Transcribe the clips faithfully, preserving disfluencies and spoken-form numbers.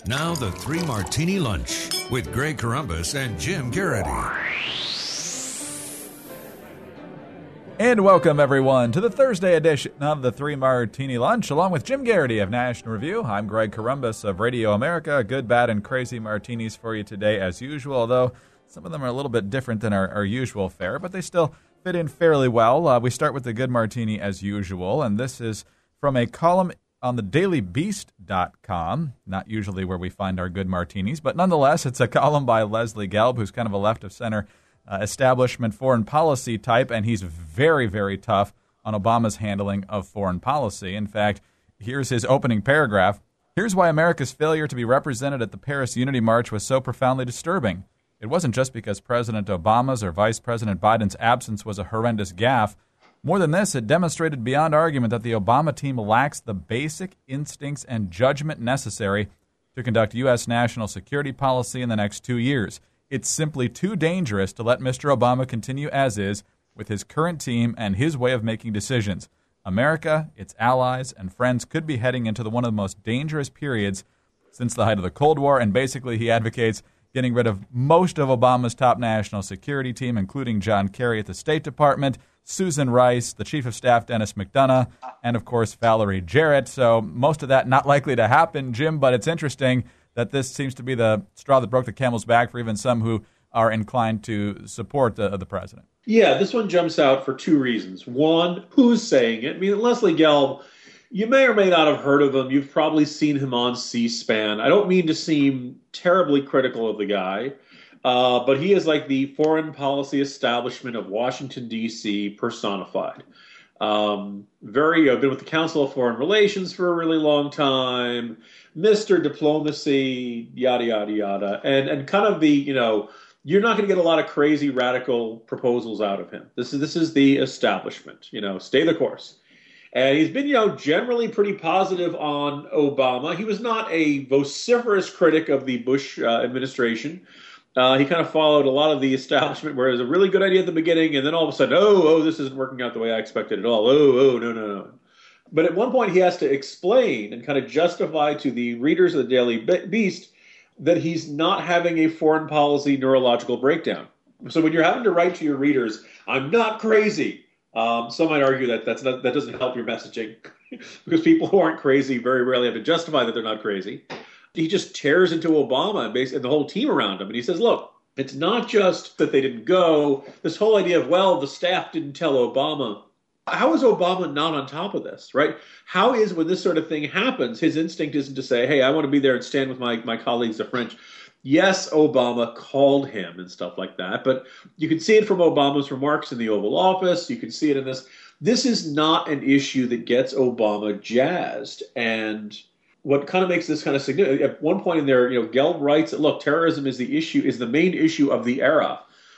Now the Three Martini Lunch with Greg Corombos and Jim Garrity. And welcome, everyone, to the Thursday edition of the Three Martini Lunch, along with Jim Garrity of National Review. I'm Greg Corombos of Radio America. Good, bad, and crazy martinis for you today, as usual, although some of them are a little bit different than our, our usual fare, but they still fit in fairly well. Uh, we start with the good martini, as usual, and this is from a column on the daily beast dot com, not usually where we find our good martinis, but nonetheless, it's a column by Leslie Gelb, who's kind of a left-of-center uh, establishment foreign policy type, and he's very, very tough on Obama's handling of foreign policy. In fact, here's his opening paragraph. Here's why America's failure to be represented at the Paris Unity March was so profoundly disturbing. It wasn't just because President Obama's or Vice President Biden's absence was a horrendous gaffe. More than this, it demonstrated beyond argument that the Obama team lacks the basic instincts and judgment necessary to conduct U S national security policy in the next two years. It's simply too dangerous to let Mister Obama continue as is with his current team and his way of making decisions. America, its allies, and friends could be heading into the, one of the most dangerous periods since the height of the Cold War, and basically he advocates getting rid of most of Obama's top national security team, including John Kerry at the State Department, Susan Rice, the Chief of Staff, Dennis McDonough, and, of course, Valerie Jarrett. So most of that not likely to happen, Jim, but it's interesting that this seems to be the straw that broke the camel's back for even some who are inclined to support the, the president. Yeah, this one jumps out for two reasons. One, who's saying it? I mean, Leslie Gelb, you may or may not have heard of him. You've probably seen him on C-SPAN. I don't mean to seem terribly critical of the guy. Uh, but he is like the foreign policy establishment of Washington, D C personified. Um, very, I've been with the Council of Foreign Relations for a really long time, Mister Diplomacy, yada, yada, yada. And, and kind of the, you know, you're not going to get a lot of crazy radical proposals out of him. This is, this is the establishment, you know, stay the course. And he's been, you know, generally pretty positive on Obama. He was not a vociferous critic of the Bush uh, administration. Uh, he kind of followed a lot of the establishment where it was a really good idea at the beginning, and then all of a sudden, oh, oh, this isn't working out the way I expected at all. Oh, oh, no, no, no. But at one point, he has to explain and kind of justify to the readers of the Daily Beast that he's not having a foreign policy neurological breakdown. So when you're having to write to your readers, I'm not crazy, um, some might argue that that's not, that doesn't help your messaging because people who aren't crazy very rarely have to justify that they're not crazy. He just tears into Obama and, basically, and the whole team around him. And he says, look, it's not just that they didn't go. This whole idea of, well, the staff didn't tell Obama. How is Obama not on top of this, right? How is, when this sort of thing happens, his instinct isn't to say, hey, I want to be there and stand with my, my colleagues, the French. Yes, Obama called him and stuff like that. But you can see it from Obama's remarks in the Oval Office. You can see it in this. This is not an issue that gets Obama jazzed. And what kind of makes this kind of significant, at one point in there, you know, Gelb writes that, look, terrorism is the issue, is the main issue of the era.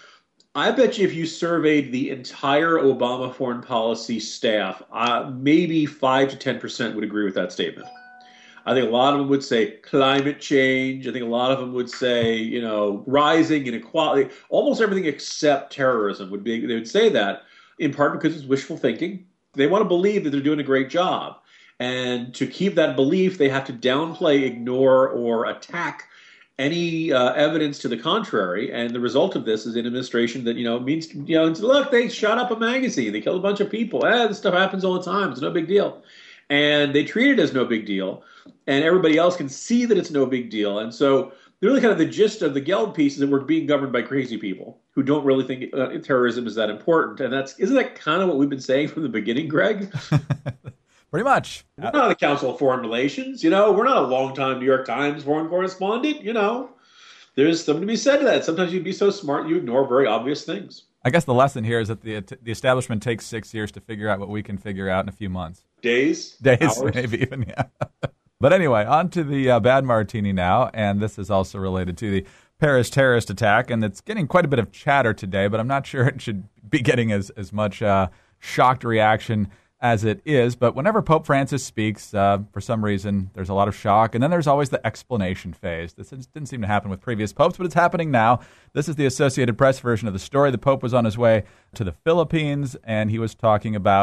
I bet you if you surveyed the entire Obama foreign policy staff, uh, maybe five to ten percent would agree with that statement. I think a lot of them would say climate change. I think a lot of them would say, you know, rising inequality, almost everything except terrorism would be, they would say that, in part because it's wishful thinking. They want to believe that they're doing a great job. And to keep that belief, they have to downplay, ignore, or attack any uh, evidence to the contrary. And the result of this is an administration that, you know, means, you know, look, they shot up a magazine. They killed a bunch of people. Eh, this stuff happens all the time. It's no big deal. And they treat it as no big deal. And everybody else can see that it's no big deal. And so really kind of the gist of the Gelb piece is that we're being governed by crazy people who don't really think uh, terrorism is that important. And that's, isn't that kind of what we've been saying from the beginning, Greg? Pretty much. We're not the Council of Foreign Relations, you know. We're not a long-time New York Times foreign correspondent, you know. There's something to be said to that. Sometimes you'd be so smart you ignore very obvious things. I guess the lesson here is that the the establishment takes six years to figure out what we can figure out in a few months. Days? Days, hours? maybe even, yeah. But anyway, on to the uh, bad martini now, and this is also related to the Paris terrorist attack, and it's getting quite a bit of chatter today, but I'm not sure it should be getting as, as much uh, shocked reaction as it is. But whenever Pope Francis speaks, uh, for some reason, there's a lot of shock. And then there's always the explanation phase. This didn't seem to happen with previous popes, but it's happening now. This is the Associated Press version of the story. The Pope was on his way to the Philippines, and he was talking about,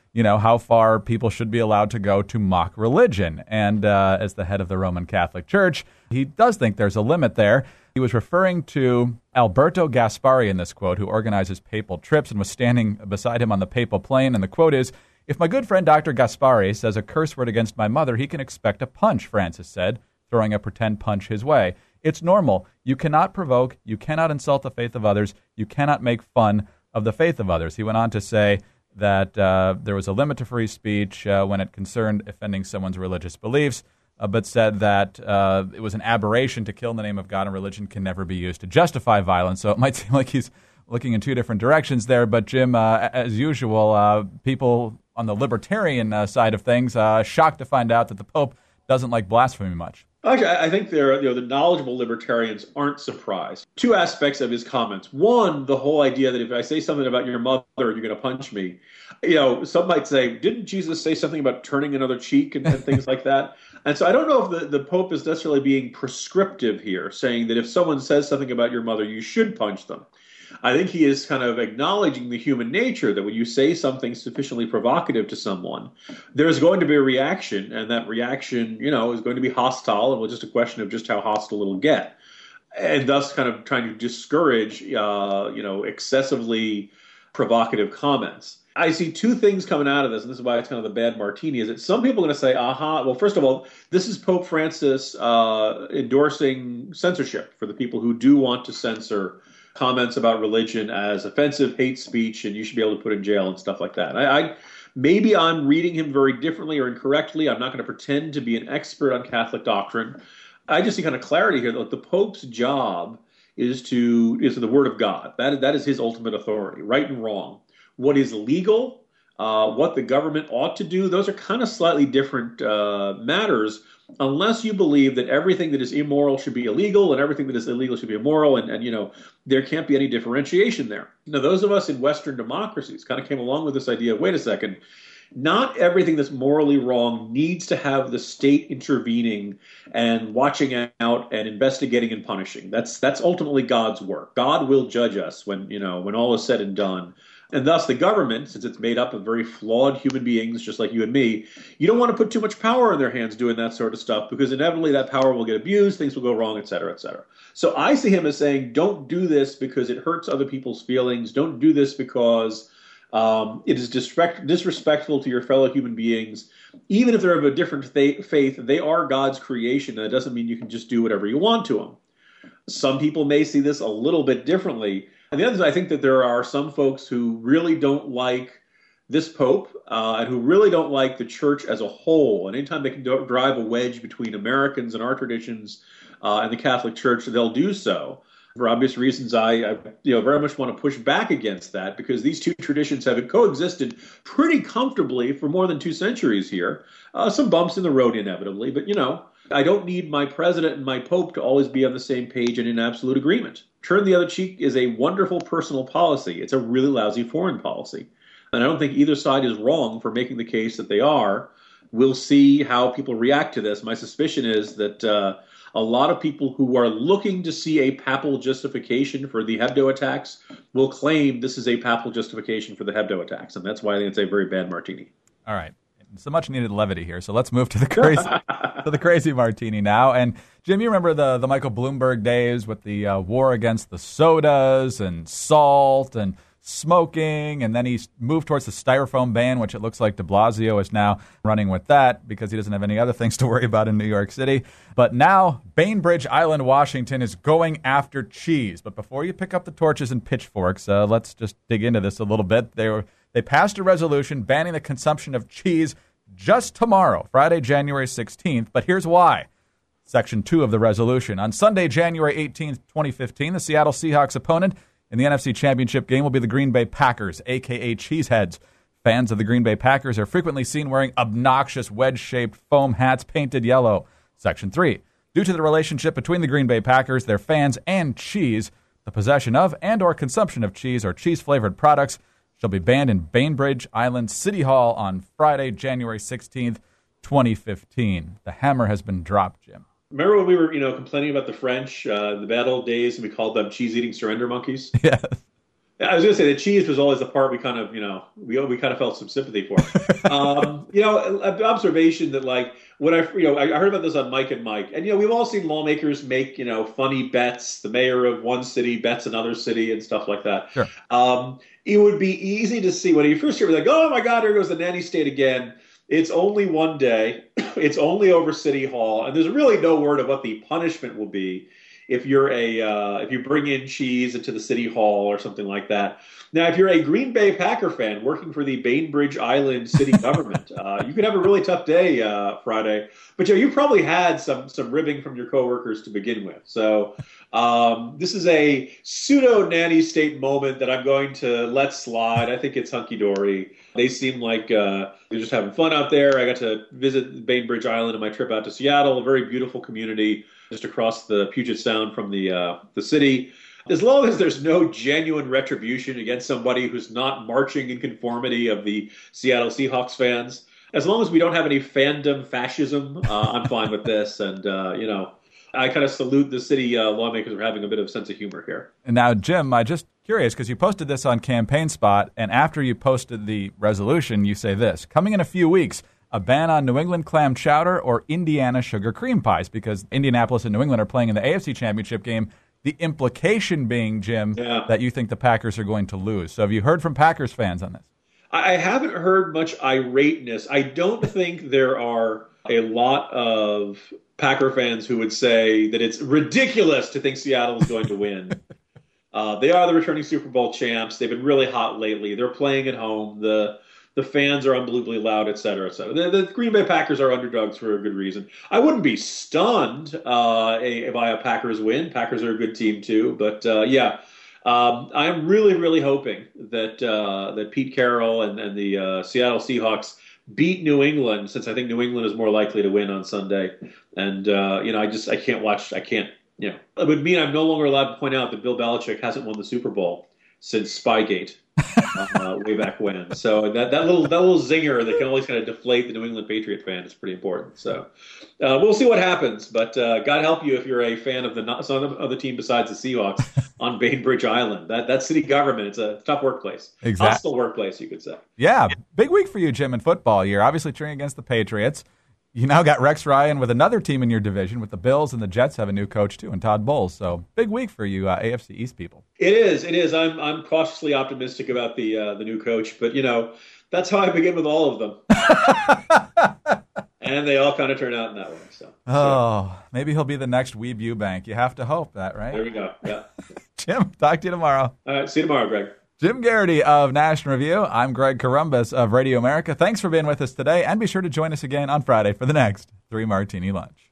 you know, how far people should be allowed to go to mock religion. And uh, as the head of the Roman Catholic Church, he does think there's a limit there. He was referring to Alberto Gaspari in this quote, who organizes papal trips and was standing beside him on the papal plane. And the quote is, "If my good friend Doctor Gaspari says a curse word against my mother, he can expect a punch," Francis said, throwing a pretend punch his way. "It's normal. You cannot provoke. You cannot insult the faith of others. You cannot make fun of the faith of others." He went on to say that uh, there was a limit to free speech uh, when it concerned offending someone's religious beliefs, uh, but said that uh, it was an aberration to kill in the name of God, and religion can never be used to justify violence. So it might seem like he's looking in two different directions there. But, Jim, uh, as usual, uh, people on the libertarian uh, side of things uh, shocked to find out that the Pope doesn't like blasphemy much. Actually, I think they're, you know, the knowledgeable libertarians aren't surprised. Two aspects of his comments. One, the whole idea that if I say something about your mother, you're going to punch me. You know, some might say, didn't Jesus say something about turning another cheek and, and things like that? And so I don't know if the, the Pope is necessarily being prescriptive here, saying that if someone says something about your mother, you should punch them. I think he is kind of acknowledging the human nature that when you say something sufficiently provocative to someone, there's going to be a reaction, and that reaction, you know, is going to be hostile, and it's just a question of just how hostile it'll get, and thus kind of trying to discourage, uh, you know, excessively provocative comments. I see two things coming out of this, and this is why it's kind of the bad martini, is that some people are going to say, aha, well, first of all, this is Pope Francis uh, endorsing censorship for the people who do want to censor comments about religion as offensive hate speech, and you should be able to put in jail and stuff like that. I, I maybe I'm reading him very differently or incorrectly. I'm not going to pretend to be an expert on Catholic doctrine. I just see kind of clarity here that the Pope's job is to is the Word of God. That that is his ultimate authority, right and wrong. What is legal, uh, what the government ought to do, those are kind of slightly different uh, matters, unless you believe that everything that is immoral should be illegal and everything that is illegal should be immoral, and, and you know, there can't be any differentiation there. Now, those of us in Western democracies kind of came along with this idea of, wait a second, not everything that's morally wrong needs to have the state intervening and watching out and investigating and punishing. That's that's ultimately God's work. God will judge us when, you know, when all is said and done. And thus the government, since it's made up of very flawed human beings just like you and me, you don't want to put too much power in their hands doing that sort of stuff, because inevitably that power will get abused, things will go wrong, et cetera, et cetera. So I see him as saying, don't do this because it hurts other people's feelings. Don't do this because um, it is disrespect- disrespectful to your fellow human beings. Even if they're of a different th- faith, they are God's creation, and it doesn't mean you can just do whatever you want to them. Some people may see this a little bit differently. And the other is, I think that there are some folks who really don't like this Pope uh, and who really don't like the church as a whole. And anytime they can do- drive a wedge between Americans and our traditions uh, and the Catholic Church, they'll do so. For obvious reasons, I, I you know, very much want to push back against that, because these two traditions have coexisted pretty comfortably for more than two centuries here. Uh, some bumps in the road inevitably, but, you know, I don't need my president and my Pope to always be on the same page and in absolute agreement. Turn the other cheek is a wonderful personal policy. It's a really lousy foreign policy. And I don't think either side is wrong for making the case that they are. We'll see how people react to this. My suspicion is that uh, a lot of people who are looking to see a papal justification for the Hebdo attacks will claim this is a papal justification for the Hebdo attacks. And that's why I think it's a very bad martini. All right. So much needed levity here. So let's move to the crazy to the crazy martini now. And Jim, you remember the, the Michael Bloomberg days with the uh, war against the sodas and salt and smoking, and then he moved towards the styrofoam ban, which it looks like de Blasio is now running with that because he doesn't have any other things to worry about in New York City. But now Bainbridge Island, Washington is going after cheese. But before you pick up the torches and pitchforks, uh, let's just dig into this a little bit. They were They passed a resolution banning the consumption of cheese just tomorrow, Friday, January sixteenth. But here's why. Section two of the resolution. On Sunday, January eighteenth, twenty fifteen, the Seattle Seahawks opponent in the N F C Championship game will be the Green Bay Packers, a k a. Cheeseheads. Fans of the Green Bay Packers are frequently seen wearing obnoxious wedge-shaped foam hats painted yellow. Section three. Due to the relationship between the Green Bay Packers, their fans, and cheese, the possession of and or consumption of cheese or cheese-flavored products shall be banned in Bainbridge Island City Hall on Friday, January sixteenth, twenty fifteen. The hammer has been dropped, Jim. Remember when we were, you know, complaining about the French, uh, the bad old days, and we called them cheese-eating surrender monkeys? Yes. I was going to say the cheese was always the part we kind of, you know, we we kind of felt some sympathy for. um, you know, an observation that like when I, you know, I heard about this on Mike and Mike, and you know, we've all seen lawmakers make, you know, funny bets. The mayor of one city bets another city and stuff like that. Sure. Um, it would be easy to see when you first hear it, like, oh my God, here goes the nanny state again. It's only one day. It's only over City Hall, and there's really no word of what the punishment will be if you're a uh, if you bring in cheese into the City Hall or something like that. Now, if you're a Green Bay Packer fan working for the Bainbridge Island city government, uh, you could have a really tough day uh, Friday. But you know, you probably had some some ribbing from your coworkers to begin with. So um, this is a pseudo nanny state moment that I'm going to let slide. I think it's hunky dory. They seem like uh, they're just having fun out there. I got to visit Bainbridge Island on my trip out to Seattle, a very beautiful community just across the Puget Sound from the uh, the city. As long as there's no genuine retribution against somebody who's not marching in conformity of the Seattle Seahawks fans, as long as we don't have any fandom fascism, uh, I'm fine with this. And, uh, you know, I kind of salute the city uh, lawmakers for having a bit of sense of humor here. And now, Jim, I'm just curious because you posted this on Campaign Spot, and after you posted the resolution, you say this, coming in a few weeks, a ban on New England clam chowder or Indiana sugar cream pies, because Indianapolis and New England are playing in the A F C Championship game. The implication being, Jim, yeah. that you think the Packers are going to lose. So have you heard from Packers fans on this? I haven't heard much irateness. I don't think there are a lot of Packer fans who would say that it's ridiculous to think Seattle is going to win. uh, they are the returning Super Bowl champs. They've been really hot lately. They're playing at home. The The fans are unbelievably loud, et cetera, et cetera. The, the Green Bay Packers are underdogs for a good reason. I wouldn't be stunned uh, a, by a Packers win. Packers are a good team too. But uh, yeah, um, I'm really, really hoping that uh, that Pete Carroll and, and the uh, Seattle Seahawks beat New England, since I think New England is more likely to win on Sunday. And uh, you know, I just I can't watch. I can't. You know, it would mean I'm no longer allowed to point out that Bill Belichick hasn't won the Super Bowl since Spygate. uh, way back when. So that, that little that little zinger that can always kind of deflate the New England Patriot fan is pretty important. So uh, we'll see what happens. But uh, God help you if you're a fan of the some other team besides the Seahawks on Bainbridge Island. That that city government, it's a tough workplace. Exactly. Hostile workplace, you could say. Yeah, big week for you, Jim, in football. You're obviously cheering against the Patriots. You now got Rex Ryan with another team in your division, with the Bills, and the Jets have a new coach too, and Todd Bowles. So big week for you, uh, A F C East people. It is. It is. I'm I'm cautiously optimistic about the uh, the new coach, but you know that's how I begin with all of them, and they all kind of turn out in that way. So. Oh, maybe he'll be the next Weeb Eubank. You have to hope that, right? There we go. Yeah. Jim, talk to you tomorrow. All right. See you tomorrow, Greg. Jim Garrity of National Review. I'm Greg Corombos of Radio America. Thanks for being with us today, and be sure to join us again on Friday for the next Three Martini Lunch.